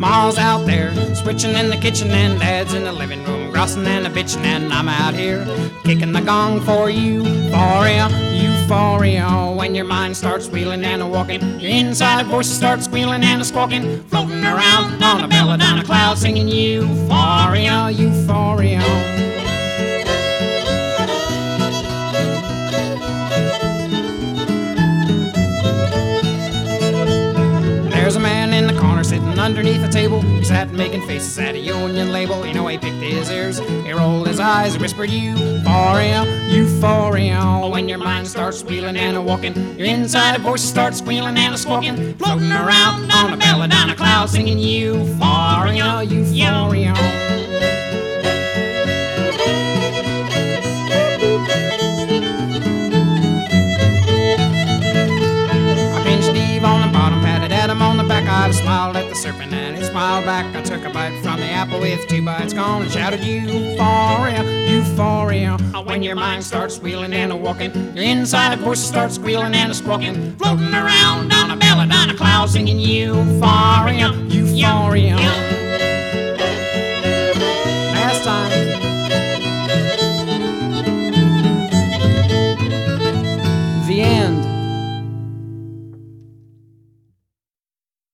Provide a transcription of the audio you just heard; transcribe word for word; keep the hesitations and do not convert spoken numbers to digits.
Ma's out there switching in the kitchen and Dad's in the living room grousing and a bitching, and I'm out here kicking the gong for euphoria, euphoria. When your mind starts wheeling and a walking, your inside voices start squealing and a squawking, floating around on a belladonna cloud singing euphoria, euphoria. There's a man in the corner sitting underneath a table. He sat making faces at a union label. You know, he picked his ears, he rolled his eyes, he whispered euphoria, euphoria. When your mind starts wheeling and a walking, your inside voice starts squealing and a squawking, floating around on a belladonna cloud singing euphoria, euphoria. Him on the back, I smiled at the serpent and he smiled back. I took a bite from the apple with two bites gone and shouted euphoria, euphoria. When your mind starts wheeling and a walking, your inside voice starts squealing and a squawking, floating around on a belladonna cloud singing euphoria.